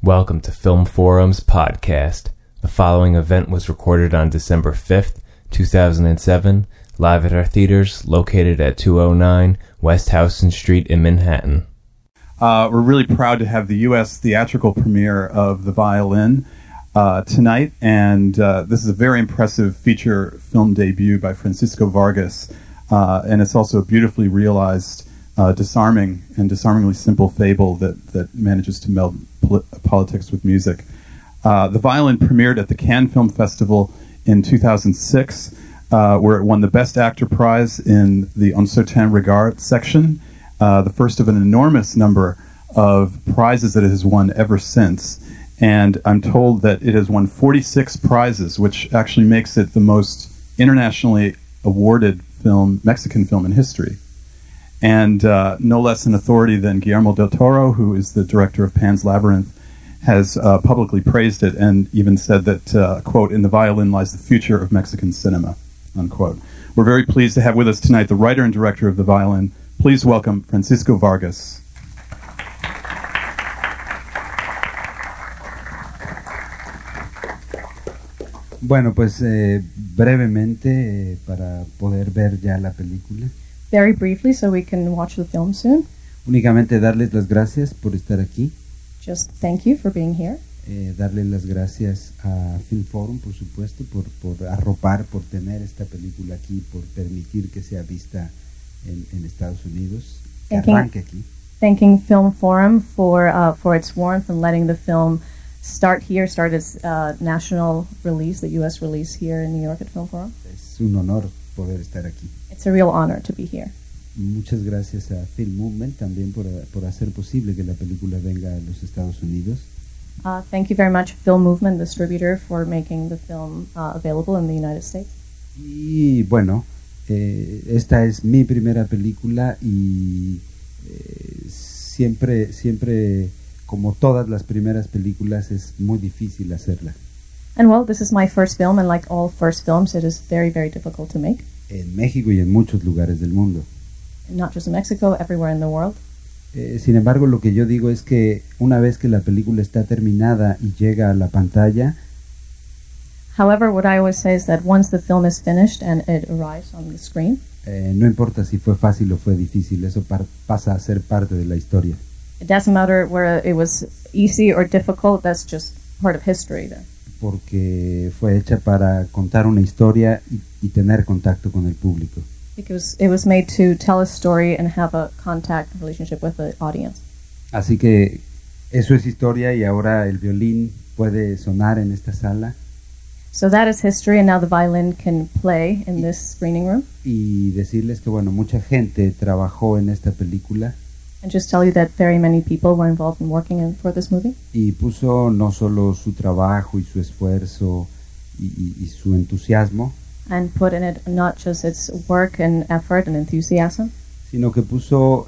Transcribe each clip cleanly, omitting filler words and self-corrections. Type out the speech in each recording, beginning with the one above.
Welcome to Film Forum's podcast. The following event was recorded on December 5th, 2007, live at our theaters located at 209 West Houston Street in Manhattan. We're really proud to have the U.S. theatrical premiere of The Violin tonight, and this is a very impressive feature film debut by Francisco Vargas, and it's also a beautifully realized, disarmingly simple fable that manages to meld politics with music. The Violin premiered at the Cannes Film Festival in 2006, where it won the Best Actor prize in the Un Certain Regard section, the first of an enormous number of prizes that it has won ever since. And I'm told that it has won 46 prizes, which actually makes it the most internationally awarded Mexican film in history. And no less an authority than Guillermo del Toro, who is the director of Pan's Labyrinth, has publicly praised it and even said that, quote, "In The Violin lies the future of Mexican cinema," unquote. We're very pleased to have with us tonight the writer and director of The Violin. Please welcome Francisco Vargas. Bueno, pues brevemente para poder ver ya la película. Very briefly, so we can watch the film soon. Únicamente darles las gracias por estar aquí. Just thank you for being here. Darles las gracias a Film Forum, por supuesto, por arropar, por tener esta película aquí, por permitir que sea vista en Estados Unidos, que arranque aquí. Thanking Film Forum for its warmth and letting the film start its national release, the U.S. release here in New York at Film Forum. Es un honor poder estar aquí. It's a real honor to be here. Muchas gracias a Film Movement también por hacer posible que la película venga a los Estados Unidos. Thank you very much, Film Movement, distributor, for making the film available in the United States. Y bueno, esta es mi primera película y siempre, como todas las primeras películas, es muy difícil hacerla. And well, this is my first film, and like all first films, it is very, very difficult to make. En México y en muchos lugares del mundo. Not just in Mexico, everywhere in the world. Sin embargo, lo que yo digo es que una vez que la película está terminada y llega a la pantalla, however, what I always say is that once the film is finished and it arrives on the screen, no importa si fue fácil o fue difícil, eso pasa a ser parte de la historia. It doesn't matter whether it was easy or difficult, that's just part of history there. Porque fue hecha para contar una historia y tener contacto con el público. Because it was made to tell a story and have a contact relationship with the audience. Así que eso es historia y ahora el violín puede sonar en esta sala. So that is history, and now the violin can play in this screening room. Y decirles que bueno, mucha gente trabajó en esta película. And just tell you that very many people were involved in working for this movie. Y puso no solo su trabajo y su esfuerzo y su entusiasmo, and put in it not just its work and effort and enthusiasm, sino que puso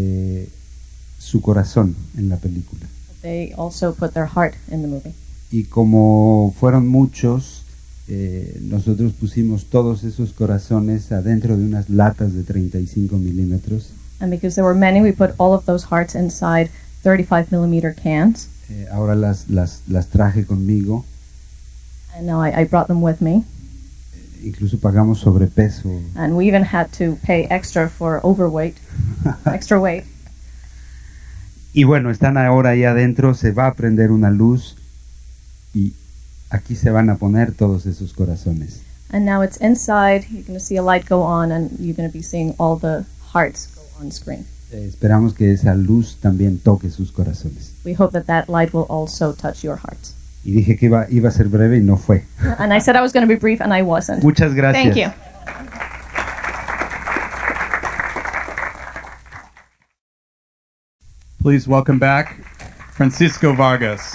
su corazón en la película. They also put their heart in the movie. Y como fueron muchos, nosotros pusimos todos esos corazones adentro de unas latas de 35 milímetros. And because there were many, we put all of those hearts inside 35 millimeter cans. Ahora las traje conmigo. And now I brought them with me. Incluso pagamos sobrepeso. And we even had to pay extra for overweight, extra weight. Y bueno, están ahora ahí adentro, se va a prender una luz y aquí se van a poner todos esos corazones. And now it's inside, you're going to see a light go on and you're going to be seeing all the hearts go on screen. Esperamos que esa luz también toque sus corazones. We hope that light will also touch your hearts. Y dije que iba a ser breve y no fue. And I said I was going to be brief and I wasn't. Muchas gracias. Thank you. Please welcome back Francisco Vargas.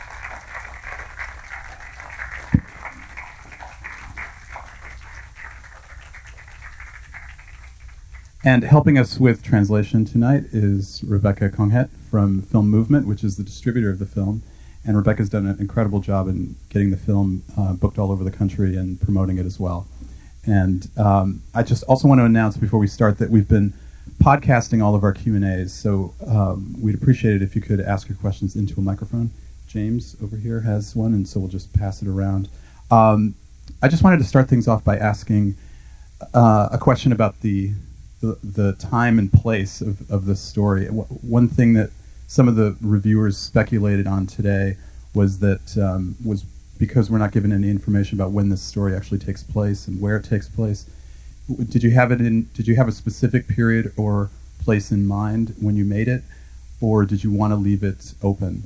And helping us with translation tonight is Rebecca Conghet from Film Movement, which is the distributor of the film. And Rebecca's done an incredible job in getting the film booked all over the country and promoting it as well. And I just also want to announce before we start that we've been podcasting all of our Q&As, so we'd appreciate it if you could ask your questions into a microphone. James over here has one, and so we'll just pass it around. I just wanted to start things off by asking a question about the time and place of the story. One thing that some of the reviewers speculated on today was that was because we're not given any information about when this story actually takes place and where it takes place. Did you have a specific period or place in mind when you made it, or did you want to leave it open?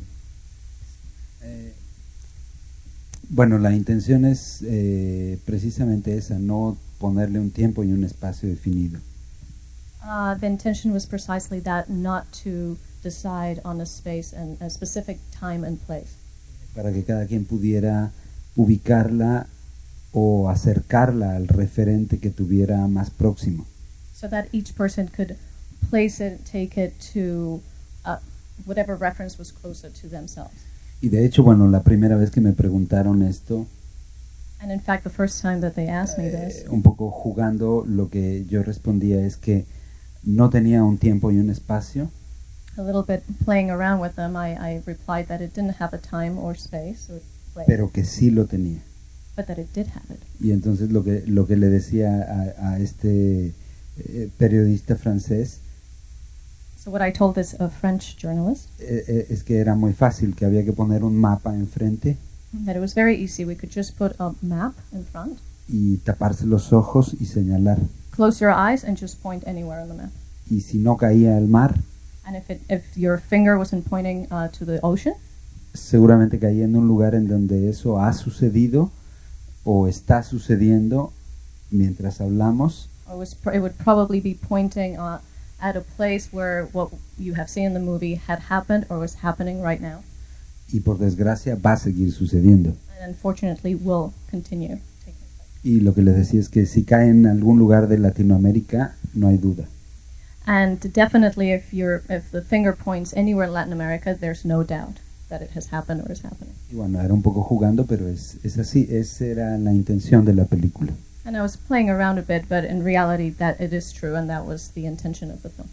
Bueno, la intención es precisamente esa, no ponerle un tiempo y un espacio definido. The intention was precisely that, not to decide on a space and a specific time and place. Para que cada quien pudiera ubicarla o acercarla al referente que tuviera más próximo. So that each person could place it, take it to whatever reference was closer to themselves. Y de hecho, bueno, la primera vez que me preguntaron esto, And in fact, the first time that they asked me this, un poco jugando, lo que yo respondía es que no tenía un tiempo y un espacio, a little bit playing around with them, I replied that it didn't have a time or space or place, pero que sí lo tenía. but that it did have it. Y entonces lo que le decía a este periodista francés So what I told this French journalist, es que era muy fácil, que había que poner un mapa enfrente that it was very easy. We could just put a map in front, y taparse los ojos y señalar. close your eyes, and just point anywhere on the map. Y si no caía al mar, And if your finger wasn't pointing to the ocean, seguramente caía en un lugar en donde eso ha sucedido o está sucediendo mientras hablamos, it would probably be pointing at a place where what you have seen in the movie had happened or was happening right now, y por desgracia va a seguir sucediendo. and unfortunately will continue taking place. Y lo que les decía es que si cae en algún lugar de Latinoamérica, no hay duda. And definitely, if the finger points anywhere in Latin America, there's no doubt that it has happened or is happening. Y bueno, era un poco jugando, pero es así, esa era la intención de la película. And I was playing around a bit, but in reality, that it is true, and that was the intention of the film.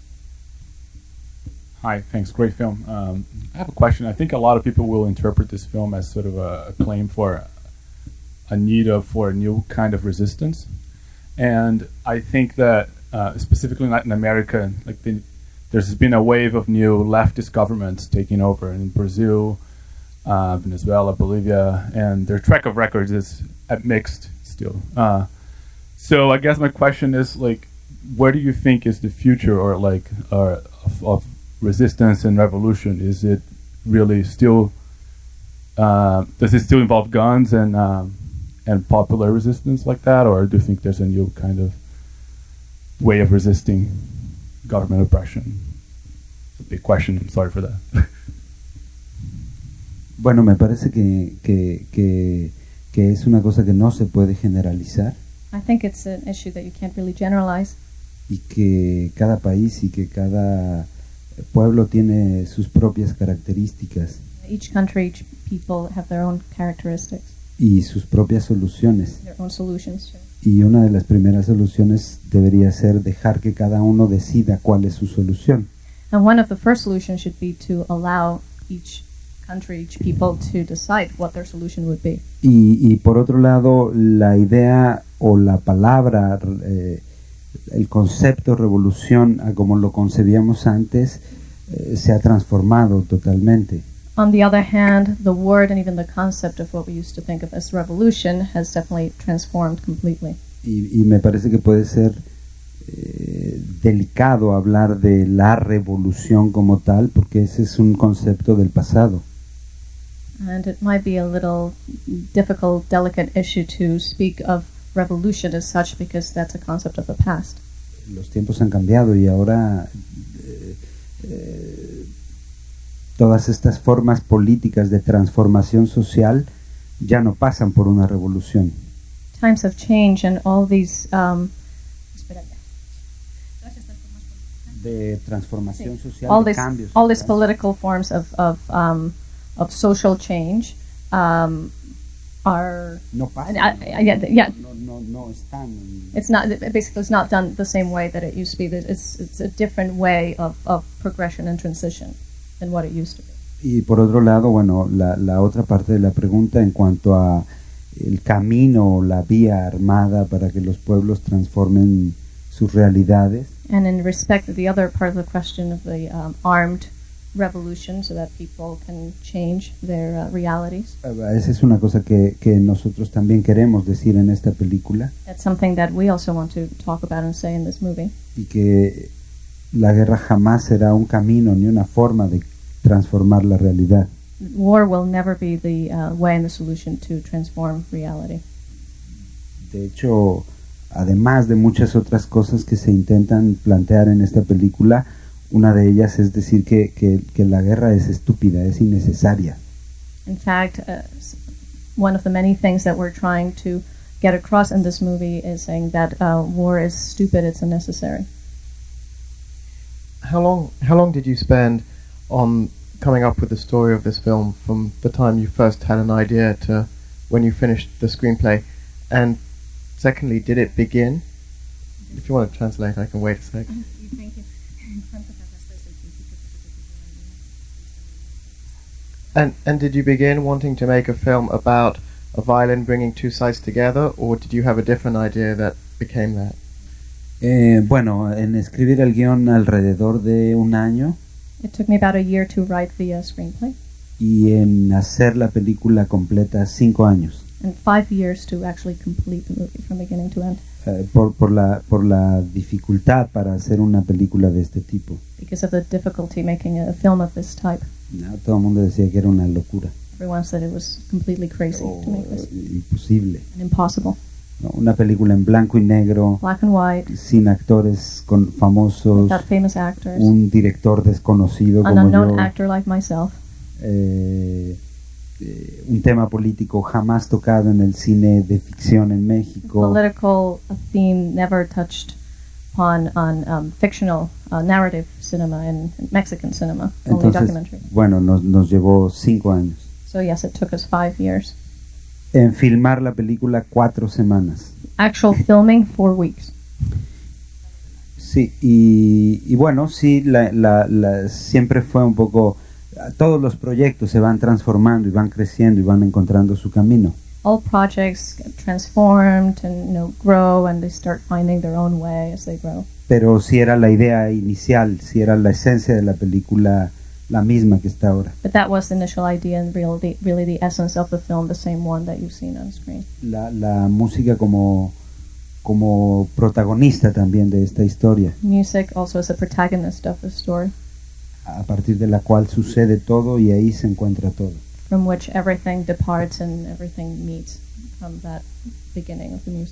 Hi, thanks. Great film. I have a question. I think a lot of people will interpret this film as sort of a claim for a need for a new kind of resistance. And I think that specifically in Latin America, there's been a wave of new leftist governments taking over in Brazil, Venezuela, Bolivia, and their track of records is mixed still. So I guess my question is, where do you think is the future of resistance and revolution? Is it really still does it still involve guns and popular resistance like that, or do you think there's a new kind of way of resisting government oppression? It's a big question. I'm sorry for that. Bueno, me parece que es una cosa que no se puede generalizar I think it's an issue that you can't really generalize, y que cada país y que cada pueblo tiene sus propias características Each country, each people have their own characteristics, y sus propias soluciones. their own solutions. Y una de las primeras soluciones debería ser dejar que cada uno decida cuál es su solución. And one of the first solutions should be to allow each country, each people to decide what their solution would be. Y por otro lado, la idea o la palabra, el concepto revolución, a como lo concebíamos antes, se ha transformado totalmente. On the other hand, the word and even the concept of what we used to think of as revolution has definitely transformed completely. Y me parece que puede ser delicado hablar de la revolución como tal, porque ese es un concepto del pasado. And it might be a little difficult, delicate issue to speak of revolution as such, because that's a concept of the past. Los tiempos han cambiado y ahora todas estas formas políticas de transformación social ya no pasan por una revolución. Times have changed, and all these De transformación social, all de these cambios all these sociales. political forms of social change are No pasan. yeah. No están. It's not basically it's not done the same way that it used to be. It's a different way of progression and transition than what it used to be. Y por otro lado, bueno, la otra parte de la pregunta en cuanto a el camino o la vía armada para que los pueblos transformen sus realidades. And in respect to the other part of the question of the armed revolution so that people can change their realities. Esa es una cosa que nosotros también queremos decir en esta película. That's something that we also want to talk about and say in this movie. Y que la guerra jamás será un camino ni una forma de transformar la realidad. War will never be the way and the solution to transform reality. De hecho, además de muchas otras cosas que se intentan plantear en esta película, una de ellas es decir que la guerra es estúpida, es innecesaria. In fact, one of the many things that we're trying to get across in this movie is saying that war is stupid, it's unnecessary. How long did you spend on coming up with the story of this film from the time you first had an idea to when you finished the screenplay? And secondly, did it begin? If you want to translate, I can wait a sec. Thank you. And did you begin wanting to make a film about a violin bringing two sides together, or did you have a different idea that became that? Bueno, en escribir el guión alrededor de un año. It took me about a year to write the screenplay. Y en hacer la película completa 5 años. And 5 years to actually complete the movie from beginning to end. Por la dificultad para hacer una película de este tipo. Because of the difficulty making a film of this type. No, todo el mundo decía que era una locura. Everyone said it was completely crazy to make this. Imposible. And impossible. No, una película en blanco y negro, Black and white, sin actores famosos, without famous actors, un director desconocido an como unknown yo, actor like myself, un tema político jamás tocado en el cine de ficción en México. political theme never touched upon on fictional narrative cinema in Mexican cinema, only Entonces, documentary. bueno, nos llevó 5 años. So yes, it took us 5 years. En filmar la película 4 semanas. Actual filming 4 weeks. Sí, y bueno, sí, siempre fue un poco... Todos los proyectos se van transformando y van creciendo y van encontrando su camino. All projects get transformed and grow, and they start finding their own way as they grow. Pero sí era la idea inicial, sí era la esencia de la película la misma que está ahora. But that was the initial idea and really the essence of the film, the same one that you've seen on screen. La música como protagonista también de esta historia, Music also as a protagonist of the story, a partir de la cual sucede todo y ahí se encuentra todo. from which everything departs and everything meets from that beginning of the music.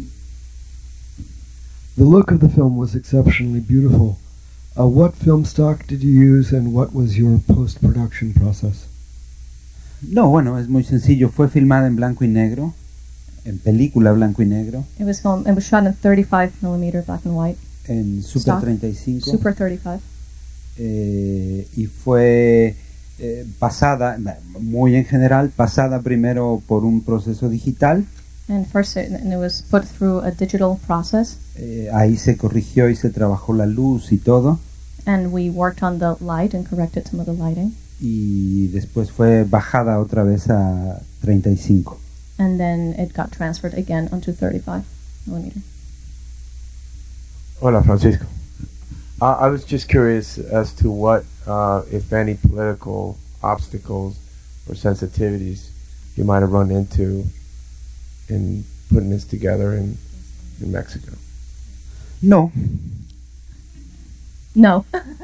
The look of the film was exceptionally beautiful. What film stock did you use and what was your post-production process? No, bueno, es muy sencillo. Fue filmada en blanco y negro, en película blanco y negro, It was shot in 35mm black and white, en Super Stock. 35. Super 35. Y fue pasada, muy en general, pasada primero por un proceso digital. And first it was put through a digital process, Ahí se corrigió y se trabajó la luz y todo. and we worked on the light and corrected some of the lighting. Y después fue bajada otra vez a 35. And then it got transferred again onto 35mm. Hola, Francisco. I was just curious as to what, if any, political obstacles or sensitivities you might have run into in putting this together in Mexico. No. No.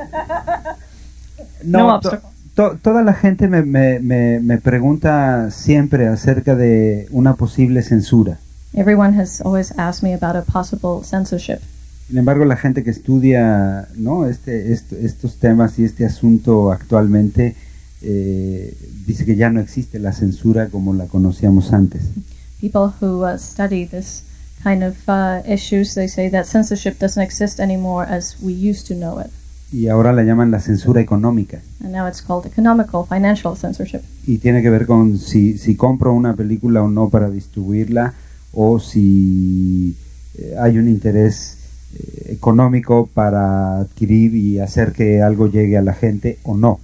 No obstacle. Toda la gente me pregunta siempre acerca de una posible censura. Everyone has always asked me about a possible censorship. Sin embargo, la gente que estudia, ¿no?, estos temas y este asunto actualmente dice que ya no existe la censura como la conocíamos antes. People who study this kind of issues, they say that censorship doesn't exist anymore as we used to know it. Y ahora la llaman la censura económica. And now it's called economical, financial censorship. Y tiene que ver con si compro una película o no para distribuirla, o si hay un interés económico para adquirir y hacer que algo llegue a la gente o no.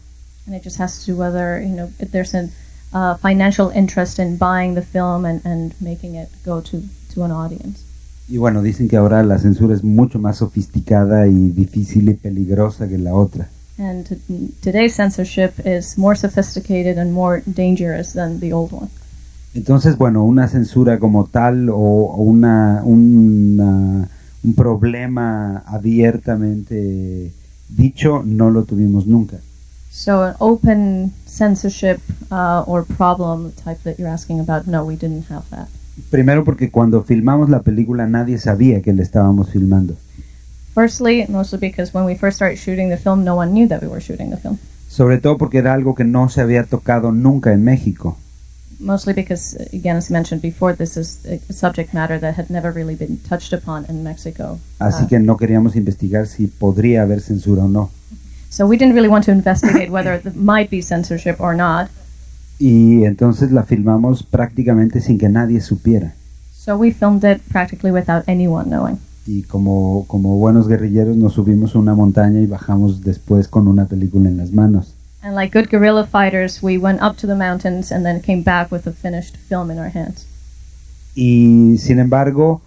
And it just has to do whether, if there's a financial interest in buying the film and making it go to an audience. Y bueno, dicen que ahora la censura es mucho más sofisticada y difícil y peligrosa que la otra. And today's censorship is more sophisticated and more dangerous than the old one. Entonces, bueno, una censura como tal o un problema abiertamente dicho no lo tuvimos nunca. So an open censorship or problem type that you're asking about, no, we didn't have that. Primero porque cuando filmamos la película nadie sabía que la estábamos filmando. Firstly, mostly because when we first started shooting the film, no one knew that we were shooting the film. Sobre todo porque era algo que no se había tocado nunca en México. Mostly because, again, as mentioned before, this is a subject matter that had never really been touched upon in Mexico. Así que no queríamos investigar si podría haber censura o no. So we didn't really want to investigate whether there might be censorship or not. Y entonces la filmamos prácticamente sin que nadie supiera. So we filmed it practically without anyone knowing. Y como buenos guerrilleros nos subimos a una montaña y bajamos después con una película en las manos. And like good guerrilla fighters, we went up to the mountains and then came back with a finished film in our hands. Y sin embargo,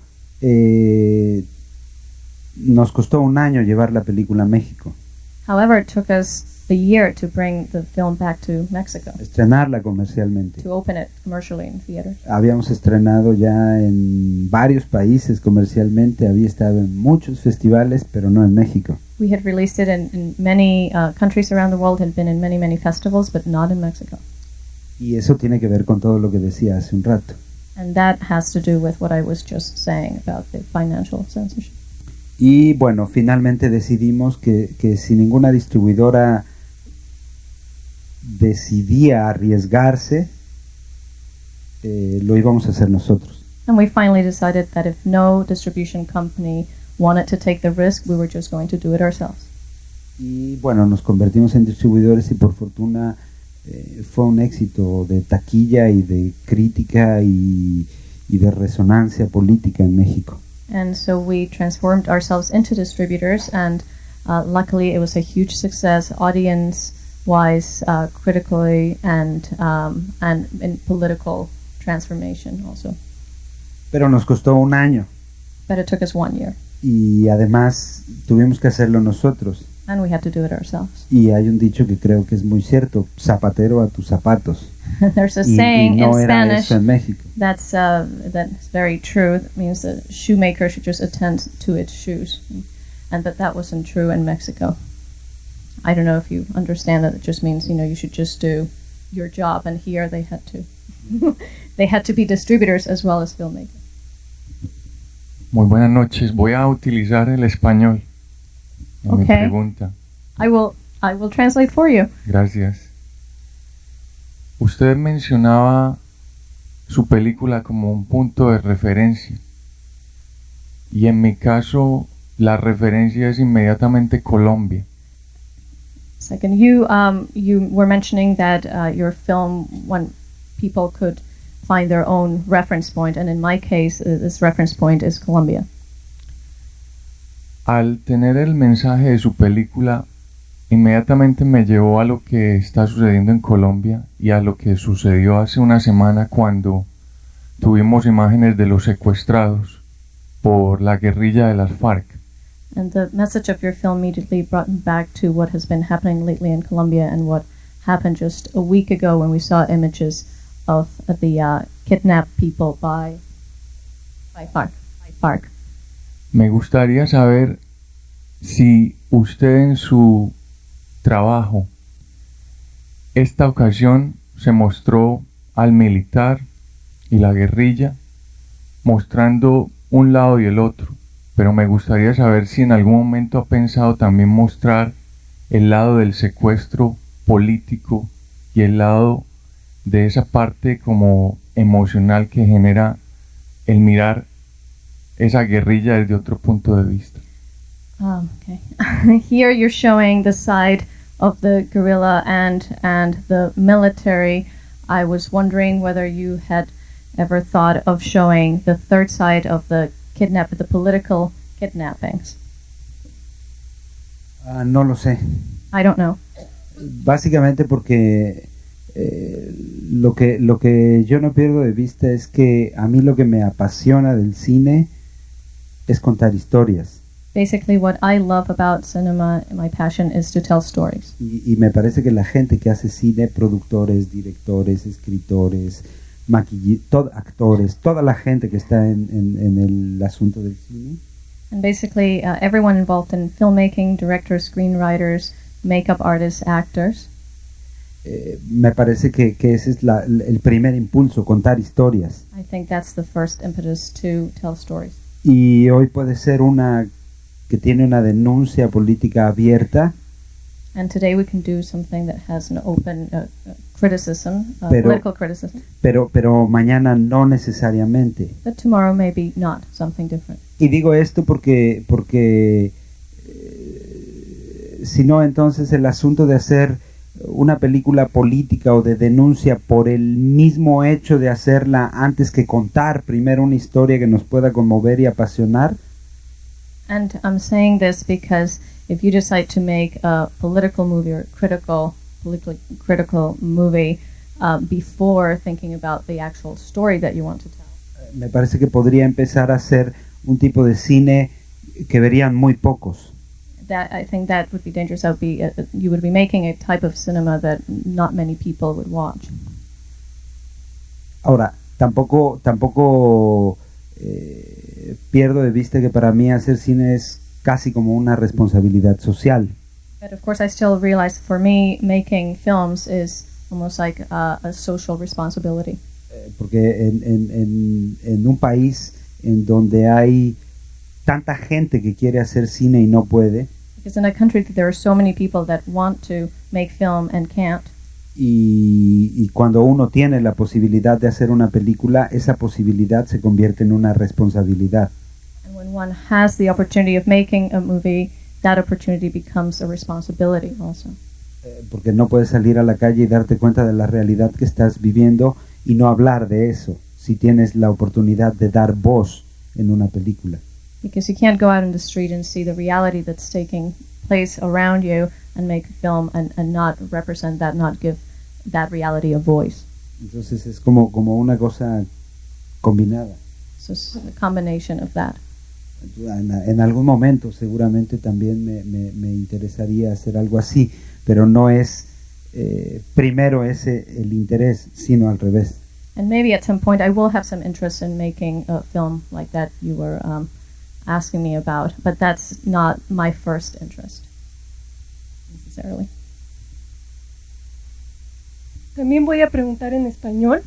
nos costó un año llevar la película a México. However, it took us a year to bring the film back to Mexico, Estrenarla comercialmente. to open it commercially in theaters. Habíamos estrenado ya en varios países comercialmente, había estado en muchos festivales, pero no en México. We had released it in many countries around the world, had been in many festivals, but not in Mexico. Y eso tiene que ver con todo lo que decía hace un rato. And that has to do with what I was just saying about the financial censorship. Y bueno, finalmente decidimos que si ninguna distribuidora decidía arriesgarse, lo íbamos a hacer nosotros. And we finally decided that if no distribution company wanted to take the risk, we were just going to do it ourselves. Y bueno, nos convertimos en distribuidores y por fortuna fue un éxito de taquilla y de crítica y de resonancia política en México. And so we transformed ourselves into distributors, and luckily it was a huge success, audience-wise, critically, and in political transformation also. Pero nos costó un año But it took us 1 year, y además tuvimos que hacerlo nosotros. and we had to do it ourselves. Y hay un dicho que creo que es muy cierto: zapatero a tus zapatos. There's a Y saying no in era Spanish eso en México. that's very true. That means the shoemaker should just attend to its shoes, and that wasn't true in Mexico. I don't know if you understand that. It just means you should just do your job, and here they had to they had to be distributors as well as filmmakers. Muy buenas noches. Voy a utilizar el español en mi Okay. pregunta. I will translate for you. Gracias. Usted mencionaba su película como un punto de referencia. Y en mi caso, la referencia es inmediatamente Colombia. Second, you were mentioning that your film, when people could find their own reference point, and in my case, this reference point is Colombia. Al tener el mensaje de su película, inmediatamente me llevó a lo que está sucediendo en Colombia y a lo que sucedió hace una semana cuando tuvimos imágenes de los secuestrados por la guerrilla de las FARC. And the message of your film immediately brought me back to what has been happening lately in Colombia and what happened just a week ago when we saw images of the kidnapped people by FARC. Me gustaría saber si usted en su trabajo esta ocasión se mostró al militar y la guerrilla mostrando un lado y el otro, pero me gustaría saber si en algún momento ha pensado también mostrar el lado del secuestro político y el lado de esa parte como emocional que genera el mirar esa guerrilla desde otro punto de vista. Okay. Here you're showing the side of the guerrilla and the military. I was wondering whether you had ever thought of showing the third side of the political kidnappings. No lo sé. I don't know. Básicamente porque lo que yo no pierdo de vista es que a mí lo que me apasiona del cine es contar historias. Basically, what I love about cinema, my passion, is to tell stories. Y me parece que la gente que hace cine, productores, directores, escritores, actores, toda la gente que está en el asunto del cine, And basically, everyone involved in filmmaking, directors, screenwriters, makeup artists, actors, me parece que ese es el primer impulso, contar historias. I think that's the first impetus to tell stories. Y hoy puede ser una que tiene una denuncia política abierta, And today we can do something that has an open criticism, Pero- political criticism. pero mañana no necesariamente. But tomorrow maybe not, something different. Y digo esto porque si no, entonces el asunto de hacer una película política o de denuncia por el mismo hecho de hacerla antes que contar primero una historia que nos pueda conmover y apasionar, And I'm saying this because if you decide to make a political movie or politically critical movie before thinking about the actual story that you want to tell, me parece que podría empezar a ser un tipo de cine que verían muy pocos. I think that would be dangerous. That would be you would be making a type of cinema that not many people would watch. Ahora, tampoco pierdo de vista que para mí hacer cine es casi como una responsabilidad social. But of course, I still realize for me, making films is almost like a social responsibility. Porque en un país en donde hay tanta gente que quiere hacer cine y no puede, Because in a country that there are so many people that want to make film and can't, y cuando uno tiene la posibilidad de hacer una película, esa posibilidad se convierte en una responsabilidad. and when one has the opportunity of making a movie, that opportunity becomes a responsibility also. Porque no puedes salir a la calle y darte cuenta de la realidad que estás viviendo y no hablar de eso, si tienes la oportunidad de dar voz en una película. Because you can't go out in the street and see the reality that's taking place around you and make a film and not represent that, not give that reality a voice. Entonces es como una cosa combinada. So it's a combination of that. En algún momento seguramente también me interesaría hacer algo así, pero no es primero ese el interés, sino al revés. And maybe at some point I will have some interest in making a film like that you were asking me about, but that's not my first interest necessarily. También voy a preguntar en español.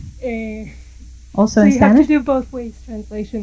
Also So in you have to Spanish? do both ways translation.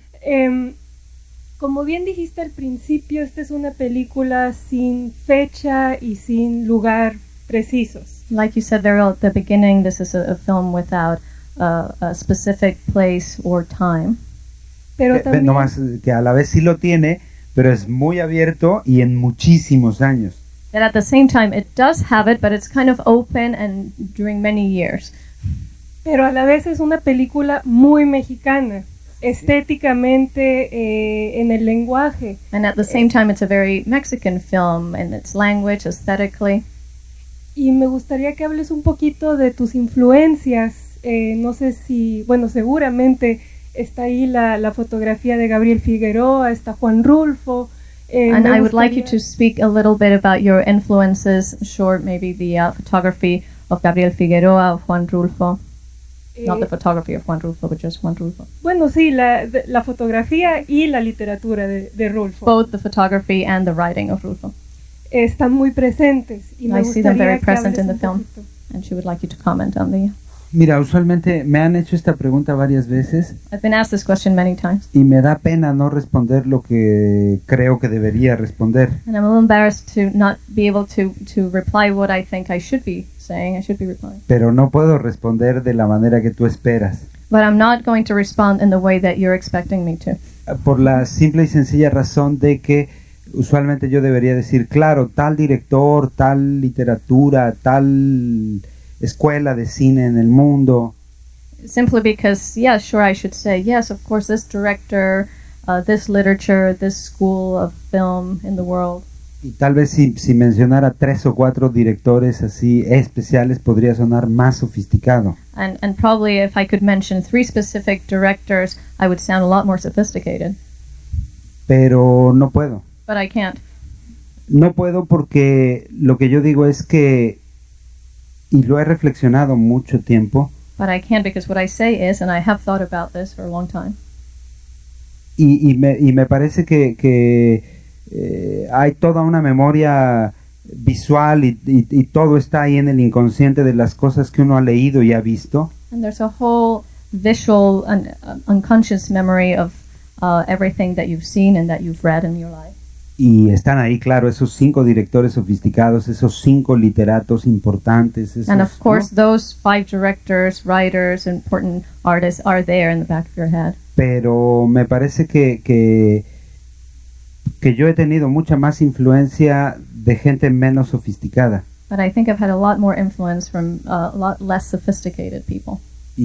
Como bien dijiste al principio, esta es una película sin fecha y sin lugar precisos. Like you said there at the beginning, this is a film without a specific place or time. Pero también, No más que a la vez sí lo tiene, pero es muy abierto y en muchísimos años. That at the same time it does have it, but it's kind of open and during many years. pero a la vez es una película muy mexicana, estéticamente, en el lenguaje. And at the same time it's a very Mexican film in its language, aesthetically. Y me gustaría que hables un poquito de tus influencias. No sé si, bueno, seguramente está ahí la fotografía de Gabriel Figueroa, está Juan Rulfo. And Me I would like you gustaría- to speak a little bit about your influences, sure, maybe the photography of Gabriel Figueroa, of Juan Rulfo. Not the photography of Juan Rulfo, but just Juan Rulfo. Bueno, sí, la fotografía y la literatura de Rulfo Both the photography and the writing of Rulfo. están muy presentes. Y me I see them very gustaría que present in hables the un film. poquito. And she would like you to comment on the... Mira, usualmente me han hecho esta pregunta varias veces I've been asked this question many times. y me da pena no responder lo que creo que debería responder. And I'm a little embarrassed to not be able to reply what I think I should be saying. I should be replying. Pero no puedo responder de la manera que tú esperas. But I'm not going to respond in the way that you're expecting me to. Por la simple y sencilla razón de que usualmente yo debería decir, claro, tal director, tal literatura, tal escuela de cine en el mundo, Simply because, yeah, sure, I should say, yes, of course, this director, this literature, this school of film in the world. Y tal vez si mencionara 3 o 4 directores así especiales podría sonar más sofisticado. And probably if I could mention 3 specific directors, I would sound a lot more sophisticated. Pero no puedo. But I can't. No puedo porque lo que yo digo es que, y lo he reflexionado mucho tiempo, But I can't because what I say is, and I have thought about this for a long time, y me parece que hay toda una memoria visual y todo está ahí en el inconsciente de las cosas que uno ha leído y ha visto. and there's a whole visual and unconscious memory of everything that you've seen and that you've read in your life. Y están ahí, claro, esos 5 directores sofisticados, esos 5 literatos importantes. Esos, And of course, ¿no? those 5 directors, writers, important artists are there in the back of your head. Pero me parece que yo he tenido mucha más influencia de gente menos sofisticada. But I think I've had a lot more influence from a lot less sophisticated people.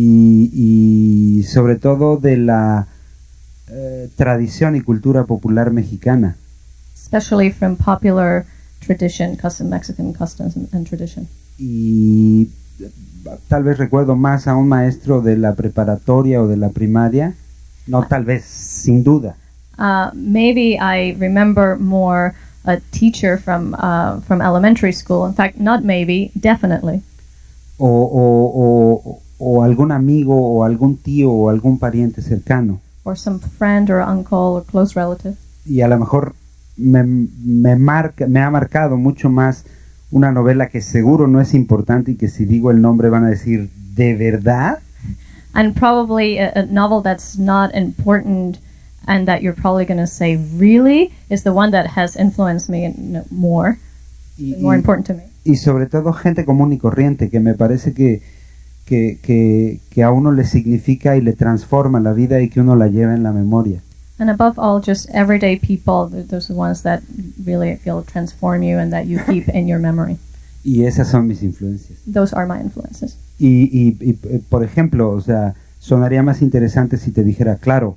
Y sobre todo de la tradición y cultura popular mexicana. Especially from popular tradition, Mexican customs and tradition. Y tal vez recuerdo más a un maestro de la preparatoria o de la primaria. No, tal vez, sin duda. Maybe I remember more a teacher from elementary school. In fact, not maybe, definitely. O algún amigo o algún tío o algún pariente cercano. Or some friend or uncle or close relative. Y a lo mejor me ha marcado mucho más una novela que seguro no es importante y que si digo el nombre van a decir ¿de verdad? And probably a novel that's not important and that you're probably going to say really is the one that has influenced me more important to me. Y sobre todo gente común y corriente que me parece que a uno le significa y le transforma la vida y que uno la lleva en la memoria. And above all, just everyday people, those are the ones that really feel transform you and that you keep in your memory. Y esas son mis influencias. Those are my influences. Y por ejemplo, o sea, sonaría más interesante si te dijera, claro,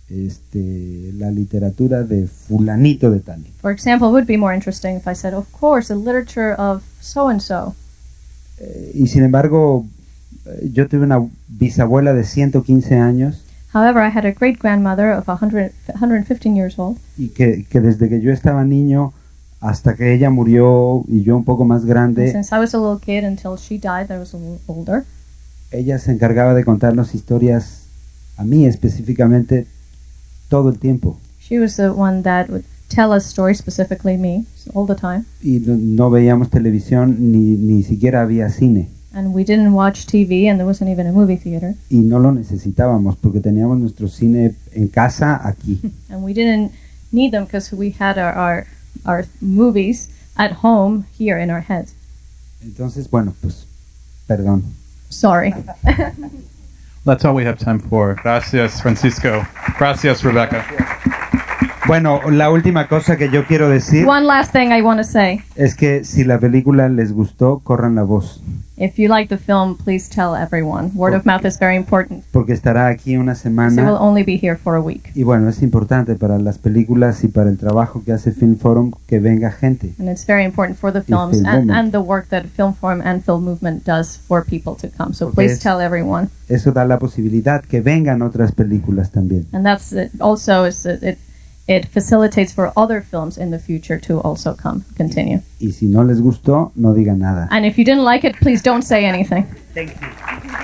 la literatura de fulanito de tal. For example, it would be more interesting if I said, of course, the literature of so-and-so. Y sin embargo, yo tuve una bisabuela de 115 años. However, I had a great-grandmother of 115 years old. Y que desde que yo estaba niño hasta que ella murió y yo un poco más grande. And since I was a little kid until she died, I was a little older. Ella se encargaba de contarnos historias a mí específicamente todo el tiempo. She was the one that would tell us stories, specifically me, all the time. Y no veíamos televisión ni siquiera había cine. And we didn't watch TV, and there wasn't even a movie theater. Y no lo necesitábamos porque teníamos nuestro cine en casa aquí. And we didn't need them because we had our movies at home here in our heads. Entonces, bueno, pues, perdón. Sorry. That's all we have time for. Gracias, Francisco. Gracias, Rebecca. Bueno, la última cosa que yo quiero decir One last thing I want to say. es que si la película les gustó, corran la voz. If you like the film, please tell everyone. Word of mouth is very important. Porque estará aquí una So we'll semana. only be here for a week. Y bueno, es importante para las películas y para el trabajo que hace Film Forum que venga gente. And it's very important for the Film films Movement. and the work that Film Forum and Film Movement does for people to come. So Porque please es- tell everyone. Eso da la posibilidad que vengan otras películas también. And that's also it facilitates for other films in the future to also continue. Y si no les gustó, no digan nada. And if you didn't like it, please don't say anything. Thank you.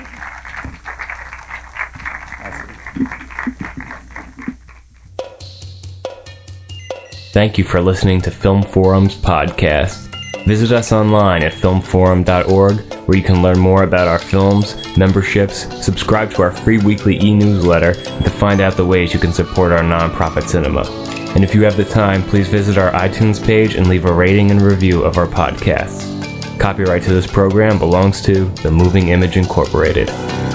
Thank you for listening to Film Forum's podcast. Visit us online at filmforum.org, where you can learn more about our films, memberships, subscribe to our free weekly e-newsletter, and to find out the ways you can support our nonprofit cinema. And if you have the time, please visit our iTunes page and leave a rating and review of our podcasts. Copyright to this program belongs to The Moving Image Incorporated.